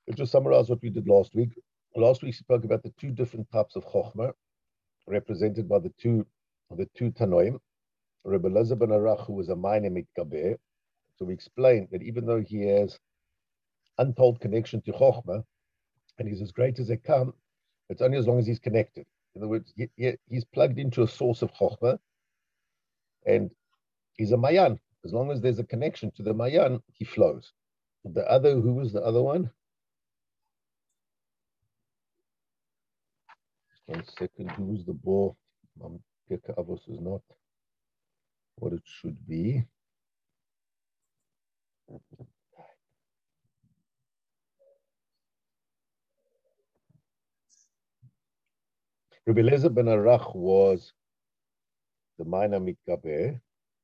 Let's just summarize what we did last week. Last week we spoke about the two different types of chokhmah, represented by the two Tanoim. Rebbe Elazar ben Arach, who was a minor mitkaber. So we explained that even though he has untold connection to chokhmah, and he's as great as they come, it's only as long as he's connected. In other words, he's plugged into a source of chokhmah, and he's a mayan. As long as there's a connection to the mayan, he flows. Who was the other one? Just 1 second. Who was the ball? Pirkei Avos is not what it should be. Rebbe Elazar ben Arach was the minor mitkaber.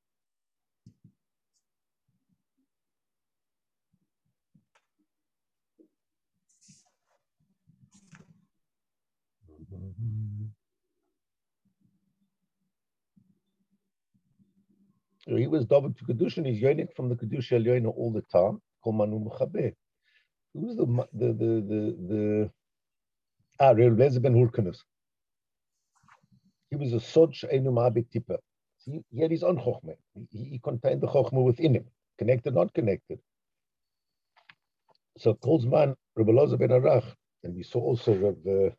He was David to Kedushin. He's yonik from the Kedusha Elyono all the time. Kol manu mechaber. Who was the Rebbe Elazar ben Hurkanus? He was a sod she'enu ma'abed tipa. He had his own chokhmah. He contained the chokhmah within him, connected, not connected. So Kolzman, Rebbe Elazar ben Arach, and we saw also Rebbe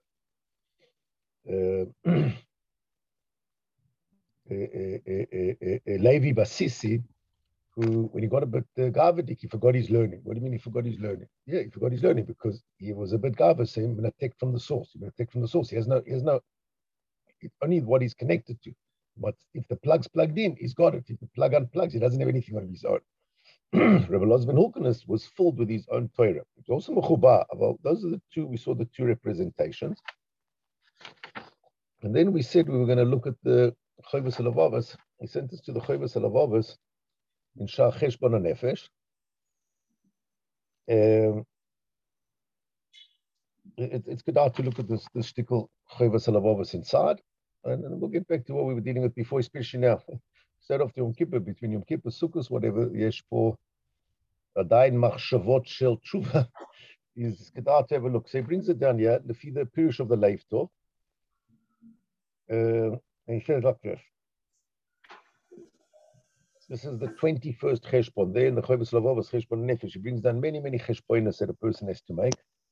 Levi Basisi, who, when he got a bit gavadik, he forgot his learning. What do you mean he forgot his learning? Yeah, he forgot his learning because he was a bit gava, so he's going to take from the source. He's going to take from the source. He has no, it's only what he's connected to. But if the plug's plugged in, he's got it. If the plug unplugs, he doesn't have anything on his own. Rebbe Elazar ben Hurkanus was filled with his own Torah. It's also mechubar. Well, those are the two, we saw the two representations. And then we said we were going to look at the Chovos HaLevavos. He sent us to the Chovos HaLevavos in Shah Cheshbon HaNefesh. It's good to look at this shtickle Chovos HaLevavos inside. And then we'll get back to what we were dealing with before, especially now. Start off the Yom Kippur, between Yom Kippur, Sukkot, whatever, yesh po adayin machshavot shel tshuva. Is good to have a look. So he brings it down here, the Pirush of the Leif Tov. And he says like this. This is the 21st Cheshbon. There in the Chovos HaLevavos, Cheshbon Nefesh. He brings down many Cheshbonos that a person has to make.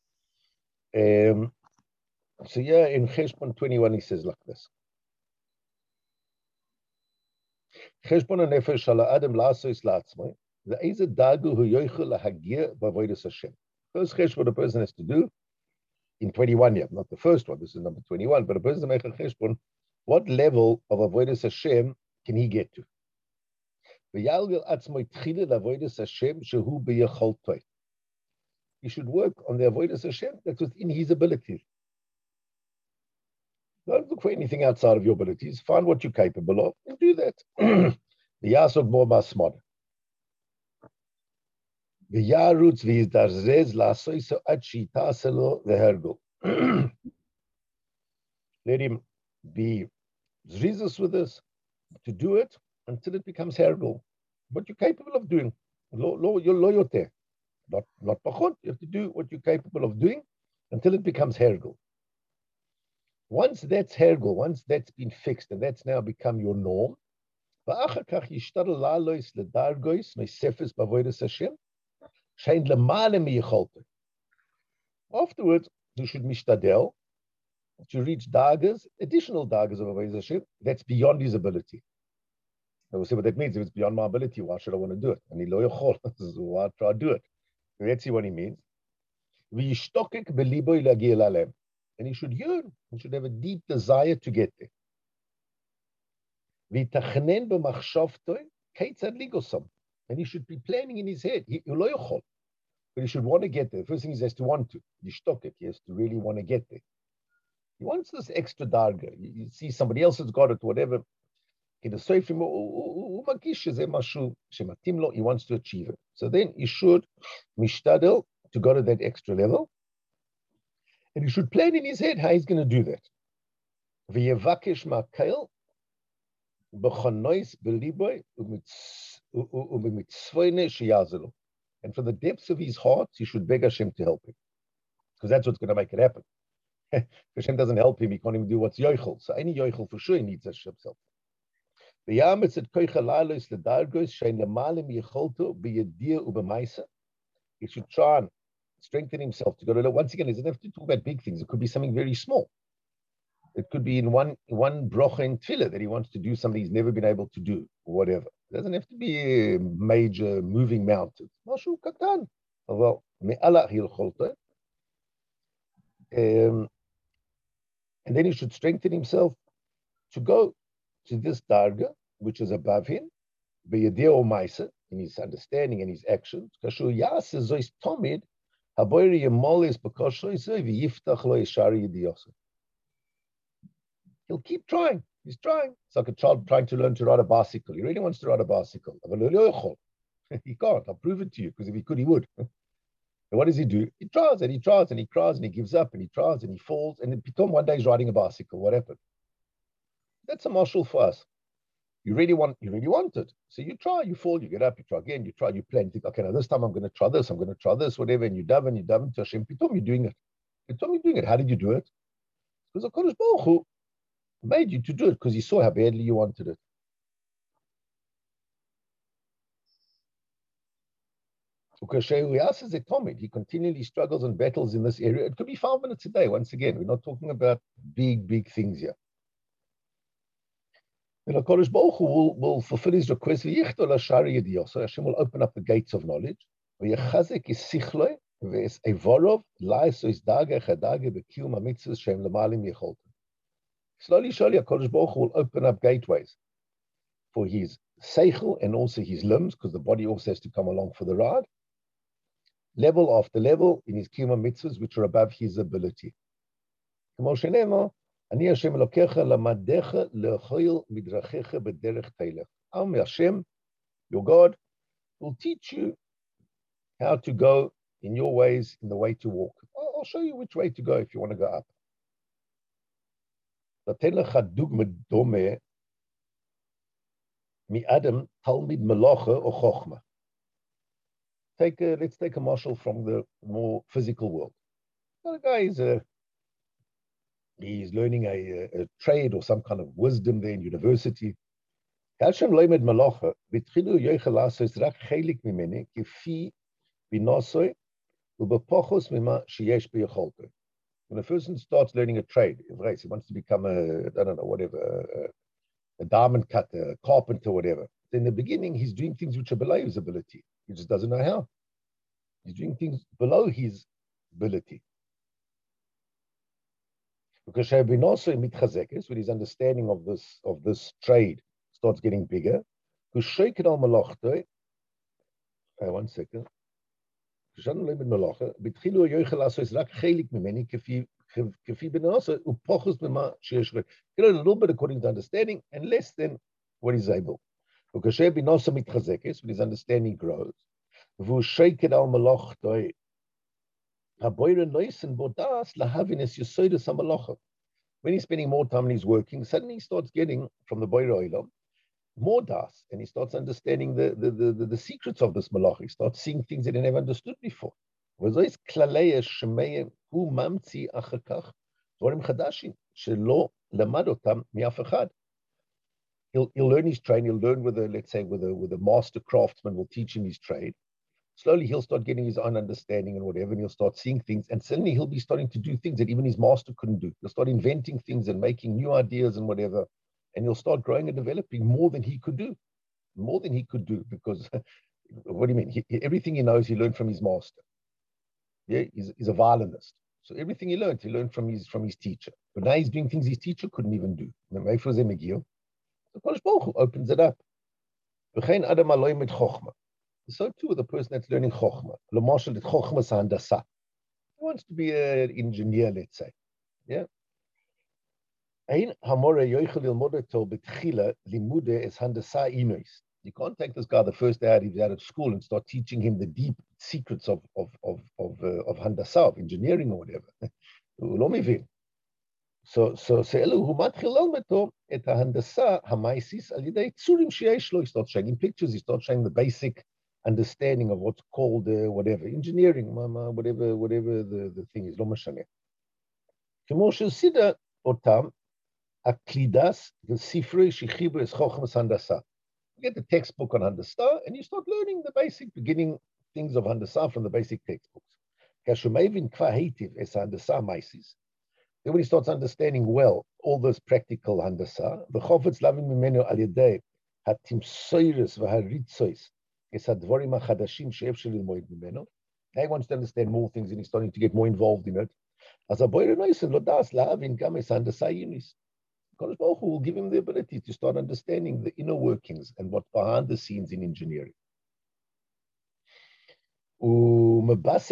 So yeah, in Cheshbon 21, he says like this. Cheshbon HaNefesh ala Adam la'asos la'atzmai, ve'eze dagu hu yochel lahagir b'avodas Hashem. First Cheshbon a person has to do in 21 years, not the first one, this is number 21, but a person make a Cheshbon, what level of avodas Hashem can he get to? He should work on the avodas Hashem that's within his abilities. Don't look for anything outside of your abilities. Find what you're capable of and do that. The Yasod more masmod. The Yarutz v'izdarzez la'soiso ad shi'taselo v'hergul. Let him be zrizus with this, to do it until it becomes hergul. What you're capable of doing. You're loyote. Not pachot. You have to do what you're capable of doing until it becomes hergul. Once that's hergul, once that's been fixed and that's now become your norm, afterwards, you should mishtadel to reach dagas, additional dagas of avodas Hashem, that's beyond his ability. I will say what that means. If it's beyond my ability, why should I want to do it? And he lo yochol, so why try to do it? Let's see what he means. And he should yearn. He should have a deep desire to get there. And he should be planning in his head. But he should want to get there. The first thing is he has to want to. He has to really want to get there. He wants this extra darga. You see somebody else has got it, whatever. He wants to achieve it. So then he should mishtadel to go to that extra level. And he should plan in his head how he's going to do that. And from the depths of his heart, he should beg Hashem to help him. because that's what's going to make it happen. If Hashem doesn't help him, he can't even do what's yoichel. So any yoichel for sure he needs Hashem himself. The yamitz at koicha lalos ledargos shein lemalim yecholto biyadiyah ubemaisa. He should try and strengthen himself to go to. Once again, he doesn't have to talk about big things. It could be something very small. It could be in one brocha in tefillah that he wants to do something he's never been able to do, or whatever. It doesn't have to be a major moving mountains. Mashu katan. Well, me'ala hilcholto. And then he should strengthen himself to go to this darga, which is above him, b'yadeh u'maisa, in his understanding and his actions. Kashu yaseh zois tomid, haboyri yemoles b'koshoisei v'yiftach lo yeshari yediyosei. He'll keep trying. He's trying. It's like a child trying to learn to ride a bicycle. He really wants to ride a bicycle. He can't. I'll prove it to you, because if he could, he would. And what does he do? He tries and he tries and he tries and he gives up and he tries and he falls. And then Pitom one day he's riding a bicycle. What happened? That's a marshal for us. You really want it. So you try, you fall, you get up, you try again, you try, you plan, you think, okay, now this time I'm going to try this, whatever, and you daven to Hashem. Pitom, you're doing it. How did you do it? Because HaKadosh Baruch Hu made you to do it because he saw how badly you wanted it. He continually struggles and battles in this area. It could be 5 minutes a day. Once again, we're not talking about big things here. And HaKadosh Baruch Hu will fulfill his request. Hashem will open up the gates of knowledge. Slowly, HaKadosh Baruch Hu will open up gateways for his seichel and also his limbs, because the body also has to come along for the ride, level after level in his kiyum mitzvahs, which are above his ability. Hashem, your God, will teach you how to go in your ways, in the way to walk. I'll show you which way to go if you want to go up. Let's take a marshal from the more physical world. The guy he's learning a trade or some kind of wisdom there in university. When a person starts learning a trade, he wants to become a diamond cutter, a carpenter, whatever. In the beginning, he's doing things which are below his ability. He just doesn't know how. He's doing things below his ability. Because when his understanding of this trade starts getting bigger, one second. A little bit according to understanding and less than what he's able. When his understanding grows, when he's spending more time and he's working, suddenly he starts getting from the Boire Olam more das, and he starts understanding the secrets of this malach. He starts seeing things that he never understood before. He'll learn his trade. He'll learn with a master craftsman will teach him his trade. Slowly he'll start getting his own understanding and whatever, and he'll start seeing things, and suddenly he'll be starting to do things that even his master couldn't do. He'll start inventing things and making new ideas and whatever, and he'll start growing and developing more than he could do, because what do you mean? Everything he knows, he learned from his master. Yeah, he's a violinist, so everything he learned from his teacher. But now he's doing things his teacher couldn't even do. The Kodesh Baruch Hu opens it up. So too with the person that's learning Chochmah. L'mashal, Chochmah is handasa. He wants to be an engineer, let's say. Yeah. You can't take this guy the first day he's out of school and start teaching him the deep secrets of handasa, of engineering or whatever. So he starts showing pictures, he starts showing the basic understanding of what's called whatever engineering, whatever the thing is. Lo mashane. כמו שסידה אותם הקלידס וספרי שחיבו es חוכמס הנדסה. You get the textbook on Handasa, and you start learning the basic beginning things of Handasa from the basic textbooks. Kashumayvin kva heitiv es Handasa maisis. Then when he starts understanding well all those practical Handasa, the Chofetz Lavin Mimenu al Yedei hatimsoiris v'haritzois es hadvorim hachadashim she'efshel lilmoid mimenu. Now he wants to understand more things, and he's starting to get more involved in it. As a boy noisen lo das lahavin gam es Handasa yunis. Kodesh Baruch Hu will give him the ability to start understanding the inner workings and what's behind the scenes in engineering. And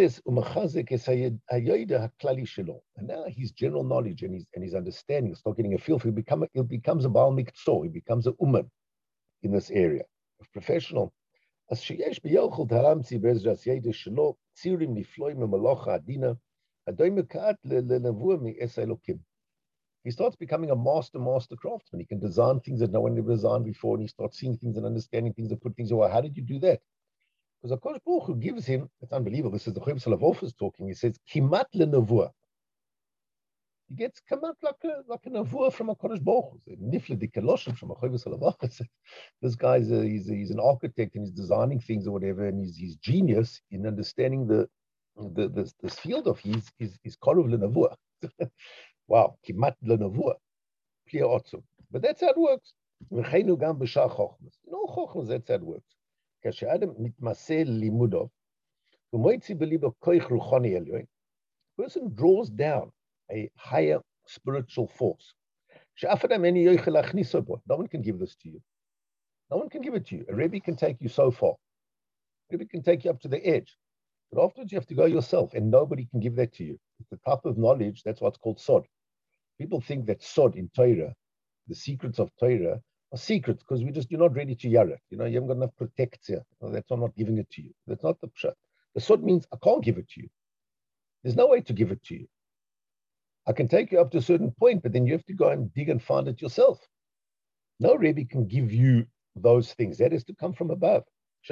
now his general knowledge and his understanding start getting a feel for it. He becomes a Baal Miktsor, he becomes a Uman in this area of professional. He starts becoming a master craftsman. He can design things that no one ever designed before, and he starts seeing things and understanding things and put things away. How did you do that? Because HaKadosh Baruch Hu gives him, it's unbelievable, this is the Chofetz Chalavov is talking, he says, Kimat le-Nevuah. He gets Kimat like a Nevuah from HaKadosh Baruch Hu. Nifle de Keloshim from Chofetz Chalavov. This guy he's an architect and he's designing things or whatever, and he's genius in understanding this field of his is Korov le-Nevuah. Wow, kimat le'nevuah, clear otzum. But that's how it works. V'cheinu gam b'shar chochmas. In all chochmas, that's how it works. Kashe'adam mitmaseh limudov, v'moitzi b'libo koich ruchoni elyoin. Person draws down a higher spiritual force. She'af adam eni yochel achniso bo. No one can give this to you. No one can give it to you. A Rebbe can take you so far. A Rebbe can take you up to the edge. But afterwards, you have to go yourself, and nobody can give that to you. It's the type of knowledge, that's what's called sod. People think that sod in Torah, the secrets of Torah, are secrets because you're not ready to yar it. You haven't got enough protection. That's why I'm not giving it to you. That's not the pshat. The sod means I can't give it to you. There's no way to give it to you. I can take you up to a certain point, but then you have to go and dig and find it yourself. No Rebbe can give you those things. That is to come from above.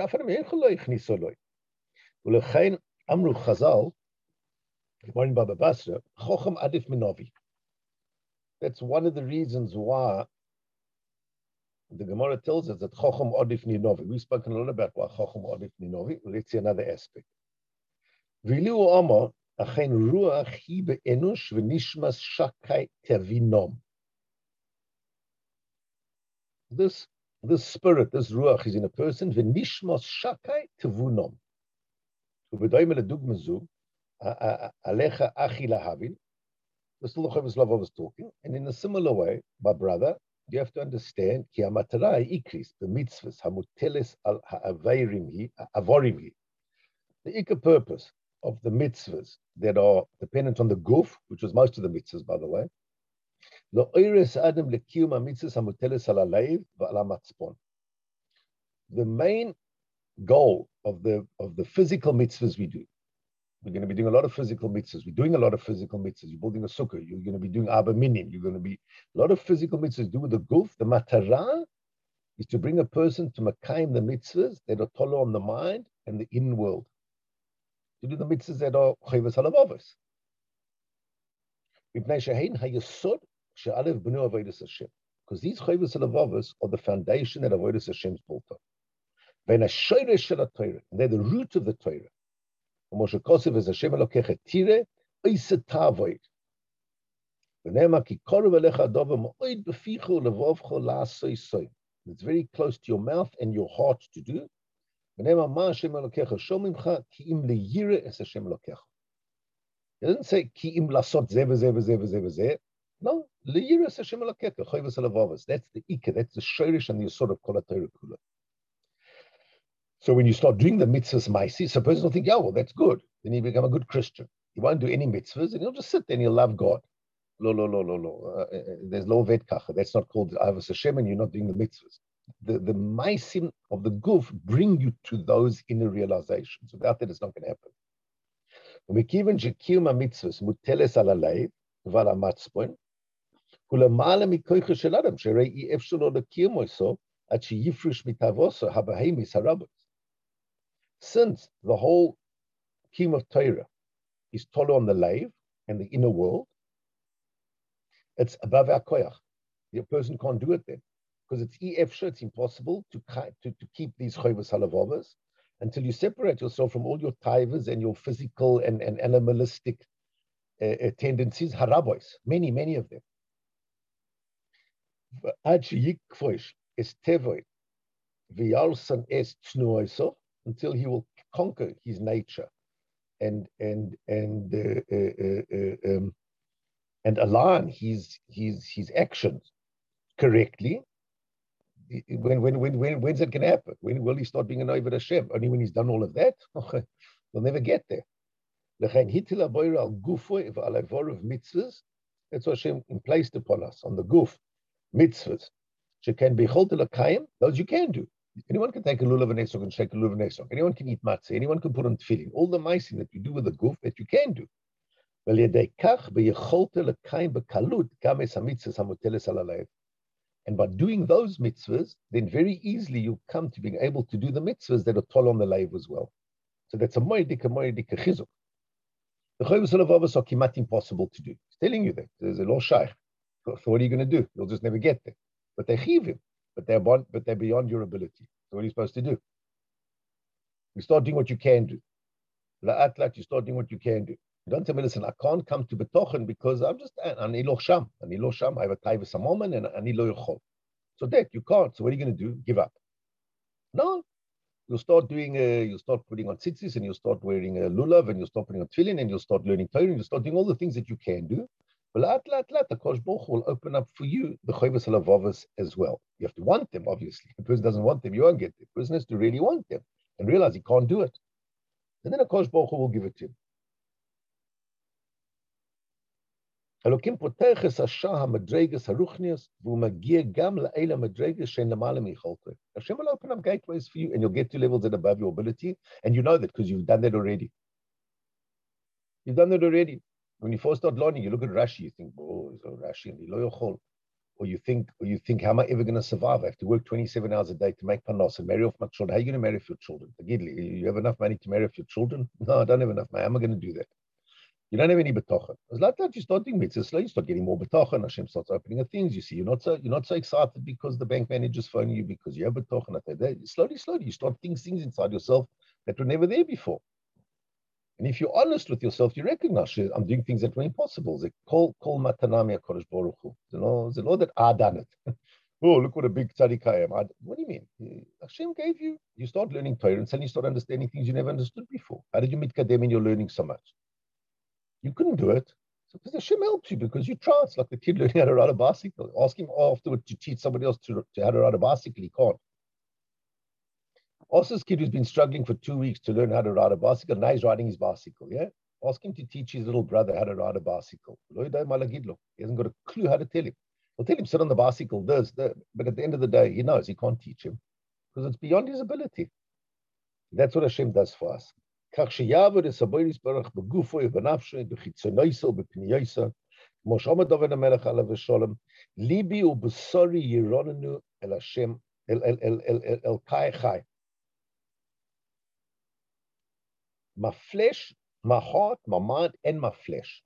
Ulechein Amru Chazal, Gemara Baba Basra, Chochem Adif Minovi. That's one of the reasons why the Gemara tells us that Chochem Adif Minovi. We've spoken a lot about why Chochem Adif Minovi. Let's see another aspect. V'liu Amar Achein Ruach Hi Be'enush V'nishmas Shakai Tevinom. This spirit, this Ruach is in a person. V'nishmas Shakai Tevunom. Alecha achi lahavin. This is the Chofetz Chalavov was talking, and in a similar way, my brother, you have to understand ki hamatara ikris the mitzvahs hamuteles al ha'avorim hi. The ikar purpose of the mitzvahs that are dependent on the guf, which was most of the mitzvahs, by the way, lo oires adam lekiyum mitzvahs hamuteles al haleiv v'al hamatzpon. The main goal of the physical mitzvahs we do. We're going to be doing a lot of physical mitzvahs. We're doing a lot of physical mitzvahs. You're building a sukkah. You're going to be doing Abba Minim. You're going to be a lot of physical mitzvahs. Do with the guf. The matara is to bring a person to makayim the mitzvahs that are tolo on the mind and the in world. To do the mitzvahs that are chayvas halavavos. Because these chayvas halavavos are the foundation that avodas Hashem is built on. They're the root of the Torah. It's very close to your mouth and your heart to do. It doesn't say ki im lasot zeh. No, that's the ikar, that's the shorish and the yesod of kol haTorah kula. So when you start doing the mitzvahs ma'asis, a person will think, well, that's good. Then he become a good Christian. He won't do any mitzvahs, and he'll just sit there and he'll love God. Lo. There's lo vetkacha. That's not called avos Hashem, and you're not doing the mitzvahs. The ma'asim of the guf bring you to those inner realizations. Without that, it's not going to happen. Umekivan shekiyum mitzvahs muteles al haleiv v'al hamatzpon ulamala mikoycha shel adam sherei efshelo lekiyum oso ad sheyifrush mitavoso habahemis harabot. Since the whole scheme of Torah is tolo on the lave and the inner world, it's above our koyach. The person can't do it then, because it's it's impossible to keep these chayvus halavavas until you separate yourself from all your taivas and your physical and animalistic tendencies, harabois, many of them. Until he will conquer his nature and align his actions correctly. When's it going to happen? When will he start being an Oved Hashem? Only when he's done all of that? We'll never get there. That's what Hashem placed upon us on the guf, mitzvahs. Those you can do. Anyone can take a lulav and esrog and shake a lulav and esrog. Anyone can eat matzah. Anyone can put on tefillin. All the ma'asim that you do with the guf that you can do. And by doing those mitzvahs, then very easily you come to being able to do the mitzvahs that are tol on the leiv as well. So that's a moedika chizuk. The chayvus halavavos are kimat impossible to do. He's telling you that. There's a law shaykh. So what are you going to do? You'll just never get there. But they chivim. But they're beyond your ability. So what are you supposed to do? You start doing what you can do. La'at, you start doing what you can do. You don't tell me, listen, I can't come to betochen because I'm just ani lo sham. I have a taiva samoman and ani lo yochol. So that you can't. So what are you going to do? Give up? No. You'll start doing. You'll start putting on tzitzis and you'll start wearing a lulav and you'll start putting on tefillin and you'll start learning Torah and you'll start doing all the things that you can do. But the Kosh Baruch will open up for you the chayvus halavavos as well. You have to want them, obviously. If the person doesn't want them, you won't get them. The person has to really want them and realize he can't do it. And then a Kosh Baruch will give it to him. Elokim poteches hashah hamadregas haruchnias v'umagia gam la'ela madregas shein lamala micholtei. Hashem will open up gateways for you, and you'll get to levels that are above your ability, and you know that because you've done that already. You've done that already. When you first start learning, you look at Rashi, you think, oh, so Rashi and lo yochol. Or you think, how am I ever going to survive? I have to work 27 hours a day to make panos and marry off my children. How are you going to marry off your children? You have enough money to marry off your children? No, I don't have enough money. How am I going to do that? You don't have any betochen. It's like that. You start doing mitzvahs, you start getting more betochen. Hashem starts opening up things. You see, you're not so excited because the bank manager's phoning you because you have betochen. Slowly, you start things inside yourself that were never there before. And if you're honest with yourself, you recognize I'm doing things that were impossible. They call matanami HaKadosh Baruch Hu. The Lord that I done it. Oh, look what a big tzaddik I am. What do you mean? Hashem gave you. You start learning Torah and suddenly you start understanding things you never understood before. How did you meet Kadem in your learning so much? You couldn't do it. So because Hashem helps you because you try. It's like the kid learning how to ride a bicycle. Ask him afterward to teach somebody else to how to ride a bicycle. He can't. Ask this kid who's been struggling for 2 weeks to learn how to ride a bicycle. Now he's riding his bicycle. Yeah. Ask him to teach his little brother how to ride a bicycle. He hasn't got a clue how to tell him. He'll tell him sit on the bicycle. But at the end of the day, he knows he can't teach him because it's beyond his ability. That's what Hashem does for us. כך שיעבוד הסבויר יסברך בגופו ובנפשו בחיצוניסו ובפניוסו כמו שאומר דוד המלך עליו השלום ליבי ובשורי ירוננו אל השם אל kai chai. My flesh, my heart, my mind, and my flesh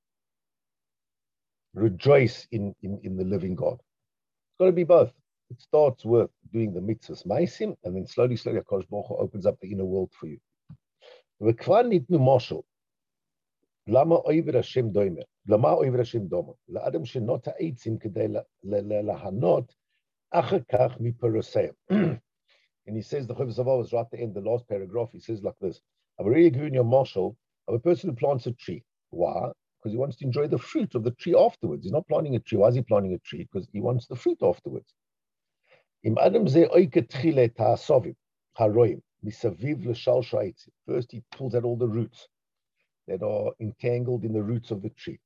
rejoice in the living God. It's got to be both. It starts with doing the mitzvahs ma'asim, and then slowly HaKadosh Baruch Hu opens up the inner world for you. וכבר ניתנו משל, למה אוהב השם דומה? למה אוהב השם דומה? לאדם שנוטע עצים כדי להנות אחר כך מפירוסיה. And he says, the Chovos HaLevavos is right at the end, the last paragraph, he says like this, I've already given you a marshal of a person who plants a tree. Why? Because he wants to enjoy the fruit of the tree afterwards. He's not planting a tree. Why is he planting a tree? Because he wants the fruit afterwards. Im Adam ze oike tchile ta'asovim, haroim. First, he pulls out all the roots that are entangled in the roots of the tree.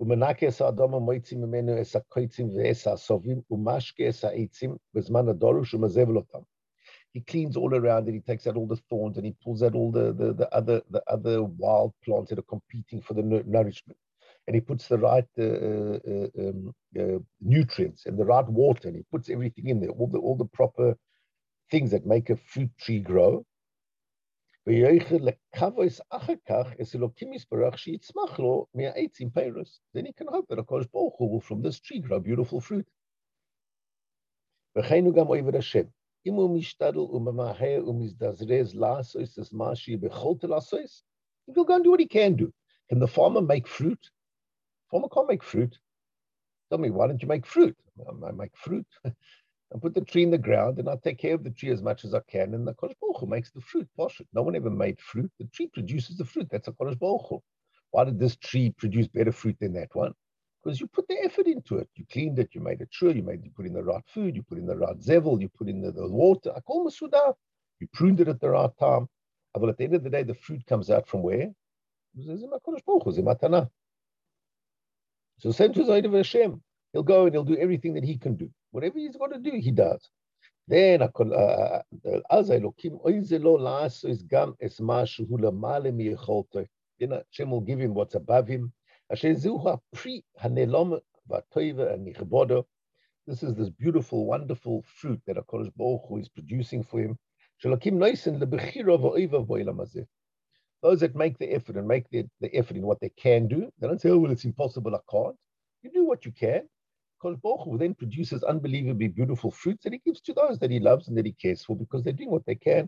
He cleans all around it. He takes out all the thorns and he pulls out all the other wild plants that are competing for the nourishment. And he puts the right nutrients and the right water, and he puts everything in there, all the proper things that make a fruit tree grow. ויויכל לקבוס אחר כך, אס אלוקים יסברך שיצמח לו מהעצים פירוס. Then he can hope that HaKadosh Baruch Hu will from this tree grow beautiful fruit. וכן הוא גם אוהב השם. אם הוא משתדל וממהר ומזדרז לעשות את מה שיכולת לעשות, he will go and do what he can do. Can the farmer make fruit? Farmer can't make fruit. Tell me, why don't you make fruit? I make fruit. I put the tree in the ground and I take care of the tree as much as I can, and the HaKadosh Baruch Hu makes the fruit. No one ever made fruit. The tree produces the fruit. That's HaKadosh Baruch Hu. Why did this tree produce better fruit than that one? Because you put the effort into it. You cleaned it, you made it sure, you put in the right food, you put in the right zevel, you put in the water. You pruned it at the right time. But at the end of the day, the fruit comes out from where? So same to Zaydav Hashem. He'll go and he'll do everything that he can do. Whatever he's got to do, he does. Then then Hashem will give him what's above him. This is this beautiful, wonderful fruit that HaKadosh Baruch Hu is producing for him. Those that make the effort and make the effort in what they can do, they don't say, oh, well, it's impossible, I can't. You do what you can. HaKadosh Baruch Hu then produces unbelievably beautiful fruits that he gives to those that he loves and that he cares for because they're doing what they can.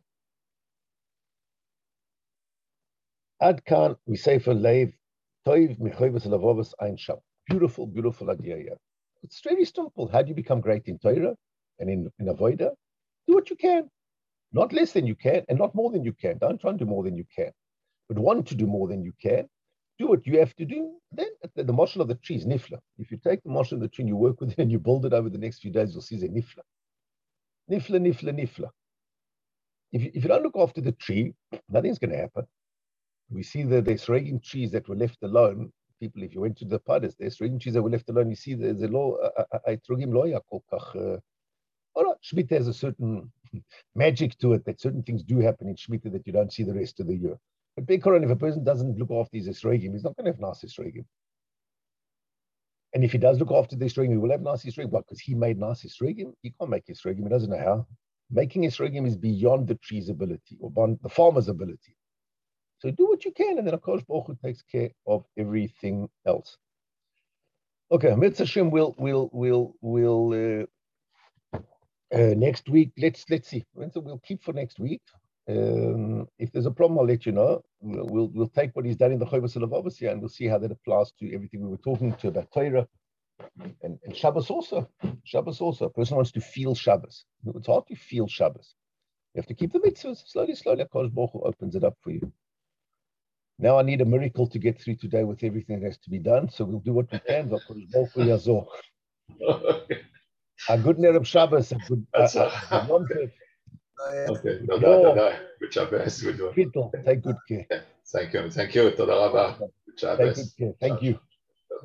Ad kan misefer leiv toiv mechovas lavovas ein sham. Beautiful, beautiful idea here. It's very simple. How do you become great in Torah and in Avodah? Do what you can. Not less than you can and not more than you can. Don't try and do more than you can. But want to do more than you can. Do what you have to do. Then the moshel of the tree is nifla. If you take the moshel of the tree and you work with it and you build it over the next few days, you'll see the nifla. Nifla, nifla, nifla. If you don't look after the tree, nothing's going to happen. We see the esrogim trees that were left alone. People, if you went to the padas, the esrogim trees that were left alone, you see there's a law, esrogim lo yakol. All right, Shemitah has a certain magic to it that certain things do happen in Shemitah that you don't see the rest of the year. But Bekoron, if a person doesn't look after his esrogim, he's not going to have nice esrogim. And if he does look after the esrogim, he will have nice esrogim. Why? Because he made nice esrogim. He can't make esrogim. He doesn't know how. Making esrogim is beyond the tree's ability or beyond the farmer's ability. So do what you can, and then HaKadosh Baruch Hu takes care of everything else. Okay, Mitzvah Hashem will next week. Let's see. We'll keep for next week. If there's a problem, I'll let you know. We'll take what he's done in the Chovos HaLevavos here, and we'll see how that applies to everything we were talking to about Torah and Shabbos also. Shabbos also. A person wants to feel Shabbos. It's hard to feel Shabbos. You have to keep the mitzvahs. Slowly, HaKadosh Baruch Hu opens it up for you. Now I need a miracle to get through today with everything that has to be done. So we'll do what we can. HaKadosh Baruch Hu yazor. A good Nerem Shabbos. A good Okay, תודה. Good Shabbos. Take good care. Thank you. Toda rabba. Good Shabbos. Take good care. Thank you.